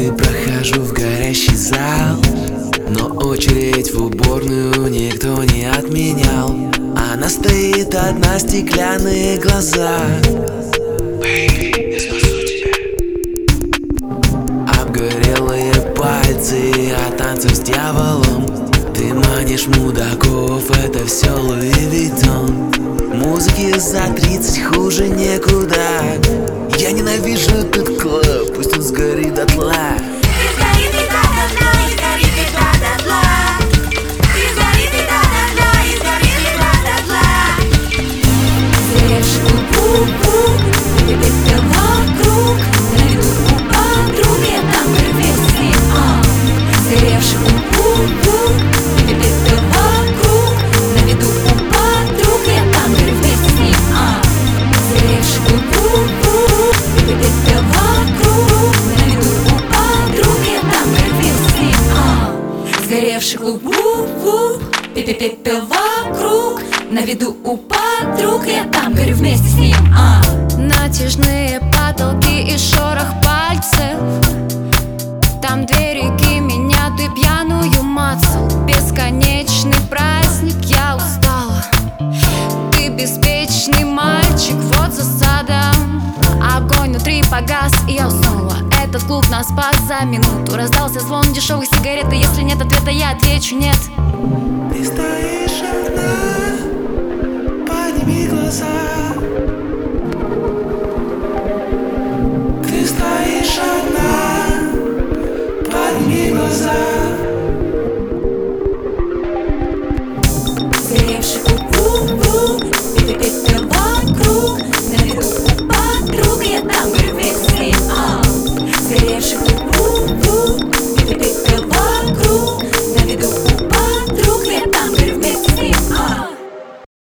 минуты прохожу в горящий зал, но очередь в уборную никто не отменял. Она стоит одна, стеклянные глаза. Baby, я спасу тебя. Обгорелые пальцы от танцев с дьяволом. Ты манишь мудаков, это все Луи Виттон. Музыки за 30 хуже некуда. Я ненавижу этот клуб, пусть он сгорит дотла. Сгоревший клуб, пепел вокруг, на виду у подруг, я там горю вместе с ним. Натяжные потолки и шорох пальцев. Там две реки меня, ты пьяную мацал. Бесконечный праздник, я устала. Ты беспечный мальчик, вот засада. Огонь внутри погас, и я уснула. Этот клуб нас спас за минуту. Раздался звон дешевых сигарет, и если нет ответа, я отвечу нет. Ты стоишь одна, подними глаза.